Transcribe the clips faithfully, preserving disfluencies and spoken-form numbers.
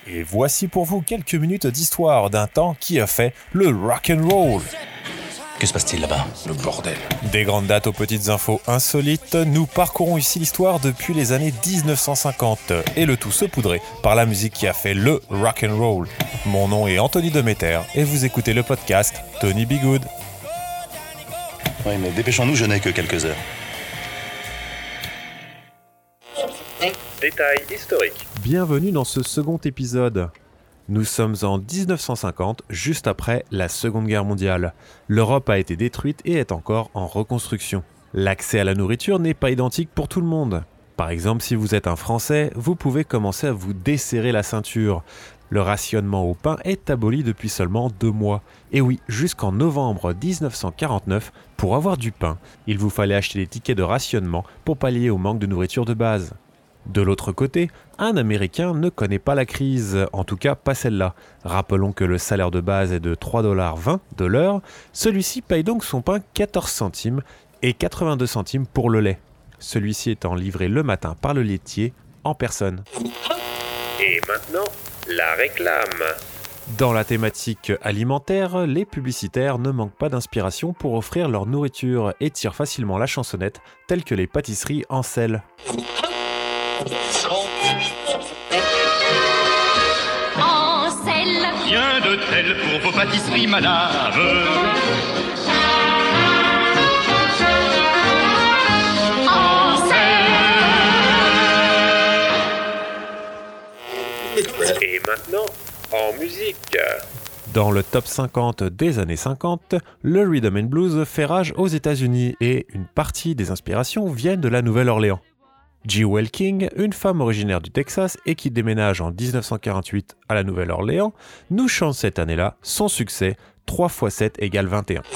Et voici pour vous quelques minutes d'histoire d'un temps qui a fait le rock'n'roll. Que se passe-t-il là-bas? Le bordel. Des grandes dates aux petites infos insolites, nous parcourons ici l'histoire depuis les années dix-neuf cent cinquante et le tout saupoudré par la musique qui a fait le rock'n'roll. Mon nom est Anthony Demeter et vous écoutez le podcast Tony Be Good. Oui, mais dépêchons-nous, je n'ai que quelques heures. Détails historiques. Bienvenue dans ce second épisode. Nous sommes en dix-neuf cent cinquante, juste après la Seconde Guerre mondiale. L'Europe a été détruite et est encore en reconstruction. L'accès à la nourriture n'est pas identique pour tout le monde. Par exemple, si vous êtes un Français, vous pouvez commencer à vous desserrer la ceinture. Le rationnement au pain est aboli depuis seulement deux mois. Et oui, jusqu'en novembre dix-neuf cent quarante-neuf, pour avoir du pain, il vous fallait acheter des tickets de rationnement pour pallier au manque de nourriture de base. De l'autre côté, un Américain ne connaît pas la crise, en tout cas pas celle-là. Rappelons que le salaire de base est de trois dollars vingt de l'heure, celui-ci paye donc son pain quatorze centimes et quatre-vingt-deux centimes pour le lait. Celui-ci étant livré le matin par le laitier en personne. Et maintenant, la réclame. Dans la thématique alimentaire, les publicitaires ne manquent pas d'inspiration pour offrir leur nourriture et tirent facilement la chansonnette, telles que les pâtisseries en sel. En sel. Bien de tel pour vos pâtisseries, madame. En sel. Et maintenant, en musique. Dans le top cinquante des années cinquante, le rhythm and blues fait rage aux États-Unis et une partie des inspirations viennent de la Nouvelle-Orléans. Jewel King, une femme originaire du Texas et qui déménage en dix-neuf cent quarante-huit à la Nouvelle-Orléans, nous chante cette année-là son succès trois fois sept égale vingt et un.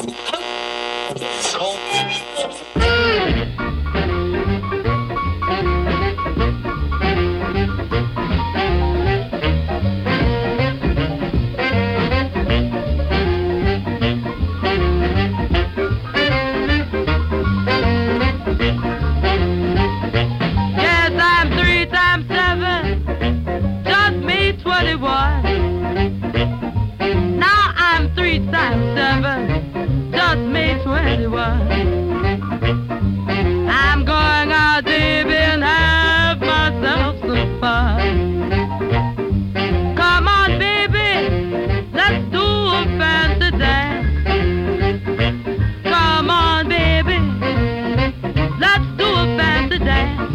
I'm going out, baby, and have myself some fun. Come on, baby, let's do a fancy dance. Come on, baby, let's do a fancy dance.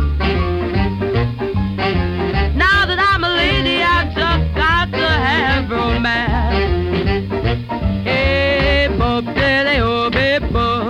Now that I'm a lady, I've just got to have romance. Hey, Bob, Dilly, oh, baby,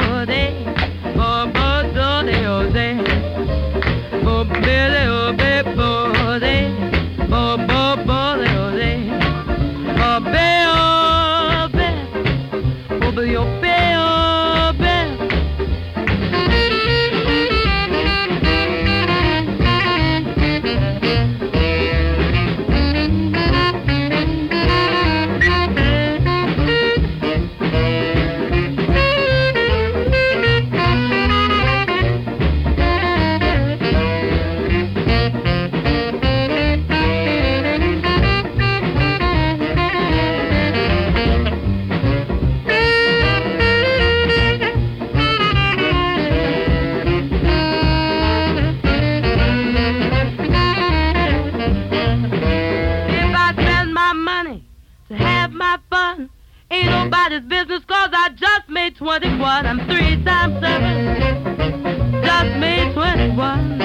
twenty-one, I'm three times seven, just made twenty-one.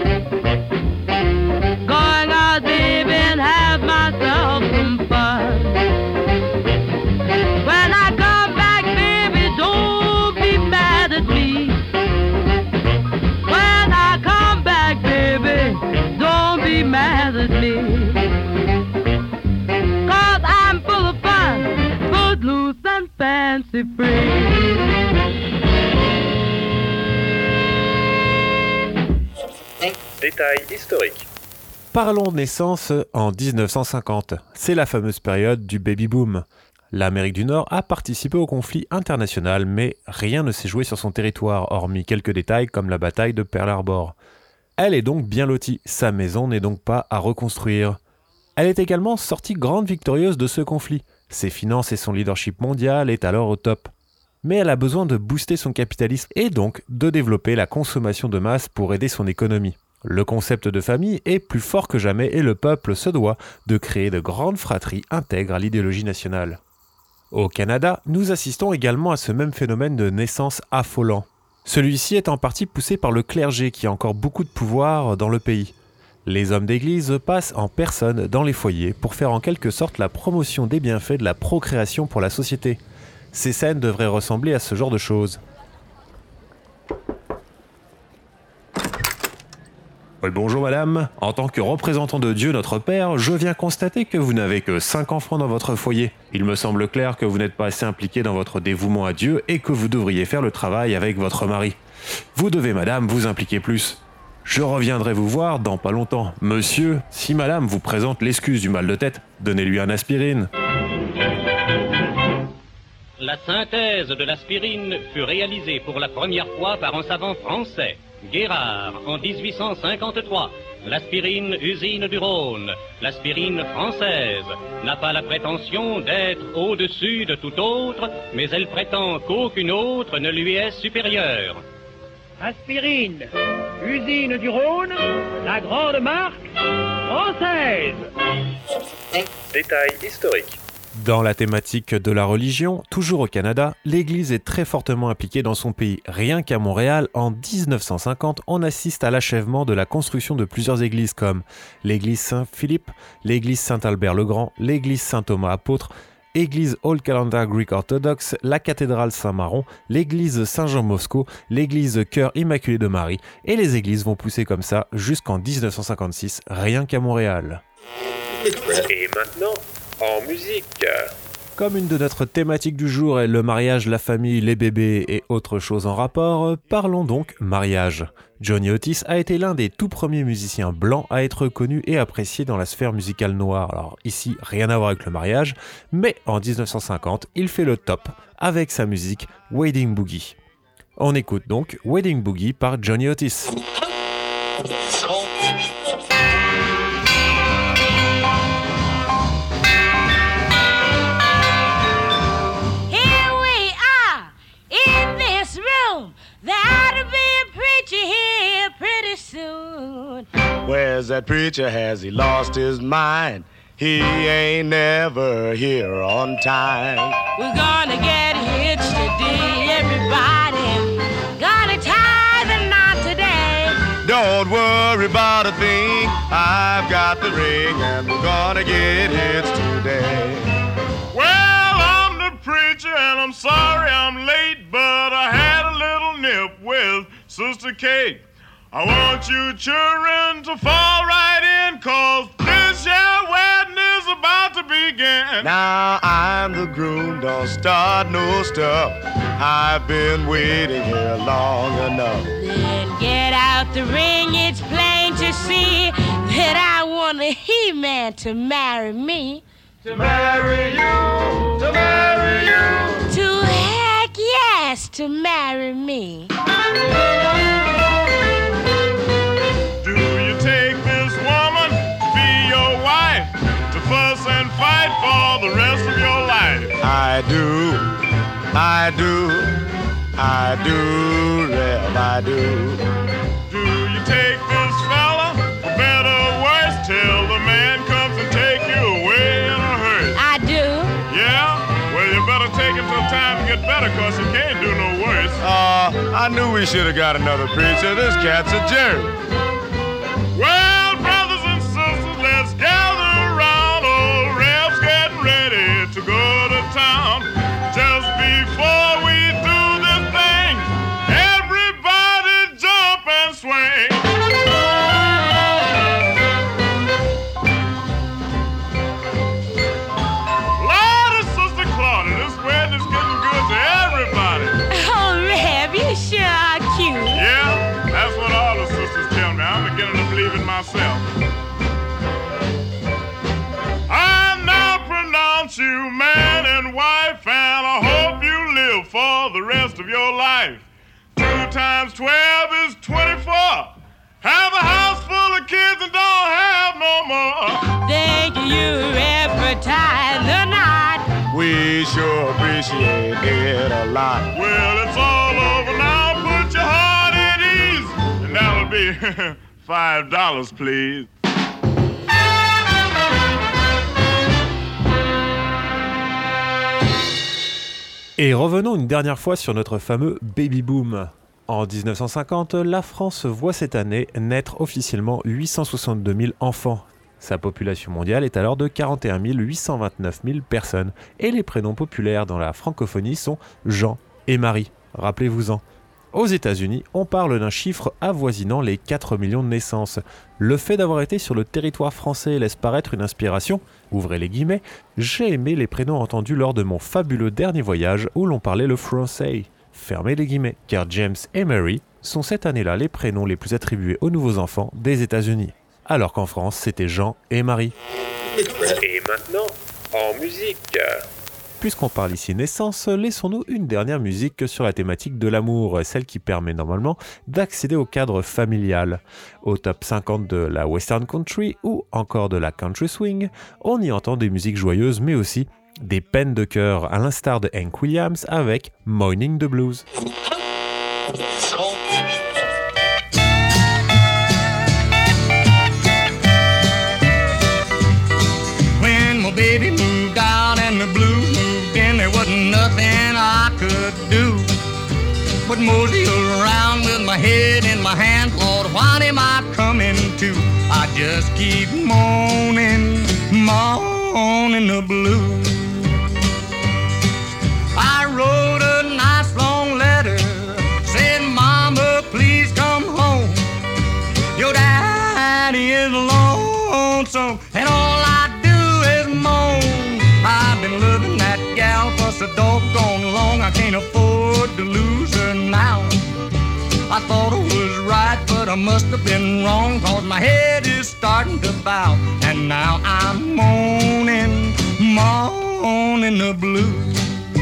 Going out, baby, and have myself some fun. When I come back, baby, don't be mad at me. When I come back, baby, don't be mad at me. Cause I'm full of fun, footloose and fancy free. Détails historiques. Parlons de naissance en dix-neuf cent cinquante. C'est la fameuse période du baby-boom. L'Amérique du Nord a participé au conflit international, mais rien ne s'est joué sur son territoire, hormis quelques détails comme la bataille de Pearl Harbor. Elle est donc bien lotie, sa maison n'est donc pas à reconstruire. Elle est également sortie grande victorieuse de ce conflit. Ses finances et son leadership mondial est alors au top. Mais elle a besoin de booster son capitalisme et donc de développer la consommation de masse pour aider son économie. Le concept de famille est plus fort que jamais et le peuple se doit de créer de grandes fratries intègres à l'idéologie nationale. Au Canada, nous assistons également à ce même phénomène de naissance affolant. Celui-ci est en partie poussé par le clergé qui a encore beaucoup de pouvoir dans le pays. Les hommes d'église passent en personne dans les foyers pour faire en quelque sorte la promotion des bienfaits de la procréation pour la société. Ces scènes devraient ressembler à ce genre de choses. Oui, bonjour madame, en tant que représentant de Dieu notre Père, je viens constater que vous n'avez que cinq enfants dans votre foyer. Il me semble clair que vous n'êtes pas assez impliqué dans votre dévouement à Dieu et que vous devriez faire le travail avec votre mari. Vous devez madame vous impliquer plus. Je reviendrai vous voir dans pas longtemps. Monsieur, si madame vous présente l'excuse du mal de tête, donnez-lui un aspirine. La synthèse de l'aspirine fut réalisée pour la première fois par un savant français, Guérard, en dix-huit cent cinquante-trois. L'aspirine usine du Rhône, l'aspirine française, n'a pas la prétention d'être au-dessus de tout autre, mais elle prétend qu'aucune autre ne lui est supérieure. Aspirine, usine du Rhône, la grande marque française. Détail historique. Dans la thématique de la religion, toujours au Canada, l'Église est très fortement impliquée dans son pays. Rien qu'à Montréal, en dix-neuf cent cinquante, on assiste à l'achèvement de la construction de plusieurs églises comme l'église Saint-Philippe, l'église Saint-Albert-le-Grand, l'église Saint-Thomas apôtre, l'église Old Calendar Greek Orthodox, la cathédrale Saint-Maron, l'église Saint-Jean-Bosco, l'église Cœur Immaculé de Marie, et les églises vont pousser comme ça jusqu'en dix-neuf cent cinquante-six, rien qu'à Montréal. Et maintenant, en musique. Comme une de notre thématique du jour est le mariage, la famille, les bébés et autres choses en rapport, parlons donc mariage. Johnny Otis a été l'un des tout premiers musiciens blancs à être connu et apprécié dans la sphère musicale noire. Alors ici, rien à voir avec le mariage, mais en dix-neuf cent cinquante, il fait le top avec sa musique Wedding Boogie. On écoute donc Wedding Boogie par Johnny Otis. Where's that preacher? Has he lost his mind? He ain't never here on time. We're gonna get hitched today, everybody. Gonna tie the knot today. Don't worry about a thing. I've got the ring and we're gonna get hitched today. Well, I'm the preacher and I'm sorry I'm late, but I had a little nip with Sister Kate. I want you children to fall right in, cause this here wedding is about to begin. Now I'm the groom, don't start no stuff. I've been waiting here long enough. Then get out the ring, it's plain to see that I want a he-man to marry me. To marry you, to marry you. To heck yes, to marry me. Fuss and fight for the rest of your life. I do, I do, I do, Rev, I do. Do you take this fella for better or worse till the man comes and take you away in a hurry? I do. Yeah? Well, you better take him till time to get better, cause he can't do no worse. Uh, I knew we should have got another preacher. This cat's a jerk. Well, brothers and sisters, let's gather to go to town. Just before we do this thing, everybody jump and swing. Lord, Sister Claudia, this wedding is getting good to everybody. Oh, Reb, you sure are cute. Yeah, that's what all the sisters tell me. I'm beginning to believe in myself. You man and wife, and I hope you live for the rest of your life. Two times twelve is twenty-four. Have a house full of kids and don't have no more. Thank you, we sure appreciate it a lot. Well, it's all over now. Put your heart at ease, and that'll be five dollars, please. Et revenons une dernière fois sur notre fameux baby boom. En dix-neuf cent cinquante, la France voit cette année naître officiellement huit cent soixante-deux mille enfants. Sa population mondiale est alors de quarante et un millions huit cent vingt-neuf mille personnes. Et les prénoms populaires dans la francophonie sont Jean et Marie. Rappelez-vous-en. Aux États-Unis, on parle d'un chiffre avoisinant les quatre millions de naissances. Le fait d'avoir été sur le territoire français laisse paraître une inspiration. Ouvrez les guillemets. J'ai aimé les prénoms entendus lors de mon fabuleux dernier voyage où l'on parlait le français. Fermez les guillemets. Car James et Mary sont cette année-là les prénoms les plus attribués aux nouveaux enfants des États-Unis. Alors qu'en France, c'était Jean et Marie. Et maintenant, en musique. Puisqu'on parle ici naissance, laissons-nous une dernière musique sur la thématique de l'amour, celle qui permet normalement d'accéder au cadre familial. Au top cinquante de la Western Country ou encore de la Country Swing, on y entend des musiques joyeuses mais aussi des peines de cœur, à l'instar de Hank Williams avec Morning the Blues. When my baby moved out and the blues moved in, there wasn't nothing I could do but mosey around with my head in my hand. Lord, what am I coming to? I just keep moaning, moaning the blues. I wrote a nice long letter, said, Mama, please come home. Your daddy is lonesome, and all I do is moan. I've been loving that gal for so doggone long, I can't afford to lose her now. I thought I was right, but I must have been wrong, cause my head is starting to bow, and now I'm moaning, moaning the blues.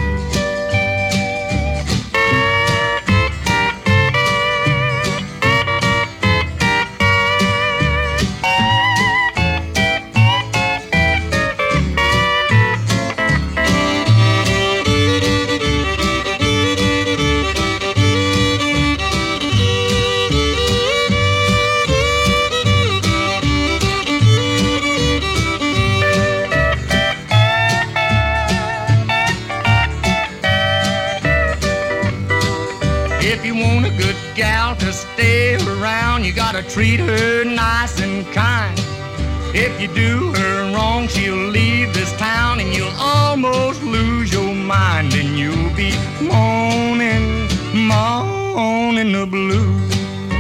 You gotta treat her nice and kind. If you do her wrong, she'll leave this town, and you'll almost lose your mind, and you'll be moaning, moaning the blues.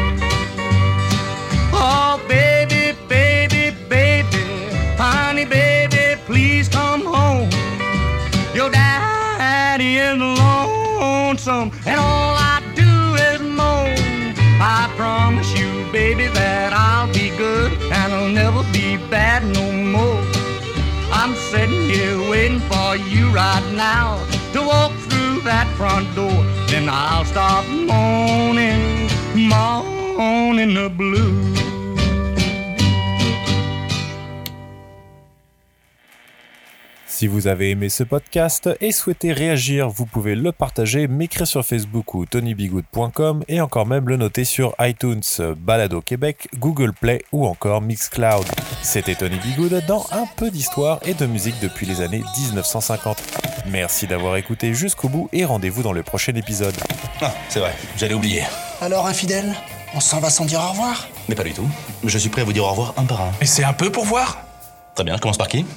Oh, baby, baby, baby, honey, baby, please come home. Your daddy is lonesome, and all I do is moan. I promise you, baby, that I'll be good and I'll never be bad no more. I'm sitting here waiting for you right now to walk through that front door. Then I'll stop moaning, moaning the blues. Si vous avez aimé ce podcast et souhaitez réagir, vous pouvez le partager, m'écrire sur Facebook ou tony bigoud point com et encore même le noter sur iTunes, Balado Québec, Google Play ou encore Mixcloud. C'était Tony Bigoud dans un peu d'histoire et de musique depuis les années dix-neuf cent cinquante. Merci d'avoir écouté jusqu'au bout et rendez-vous dans le prochain épisode. Ah, c'est vrai, j'allais oublier. Alors, infidèle, on s'en va sans dire au revoir ? Mais pas du tout. Je suis prêt à vous dire au revoir un par un. Mais c'est un peu pour voir ? Très bien, je commence par qui ?